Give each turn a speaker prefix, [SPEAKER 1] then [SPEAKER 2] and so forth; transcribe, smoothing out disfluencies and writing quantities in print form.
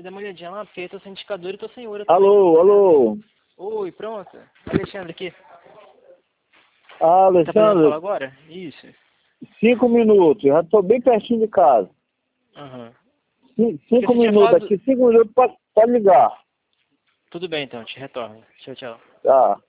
[SPEAKER 1] dá uma olhadinha lá, porque eu tô sem indicador e tô sem ouro.
[SPEAKER 2] Alô, alô.
[SPEAKER 1] Oi, pronto. Alexandre aqui.
[SPEAKER 2] Ah,
[SPEAKER 1] Tá podendo falar
[SPEAKER 2] Alexandre,
[SPEAKER 1] agora? Isso.
[SPEAKER 2] 5 minutos, já estou bem pertinho de casa.
[SPEAKER 1] Aham. Porque
[SPEAKER 2] 5
[SPEAKER 1] você tinha
[SPEAKER 2] minutos,
[SPEAKER 1] falado...
[SPEAKER 2] aqui 5 minutos pode ligar.
[SPEAKER 1] Tudo bem então, te retorno. Tchau, tchau.
[SPEAKER 2] Tá.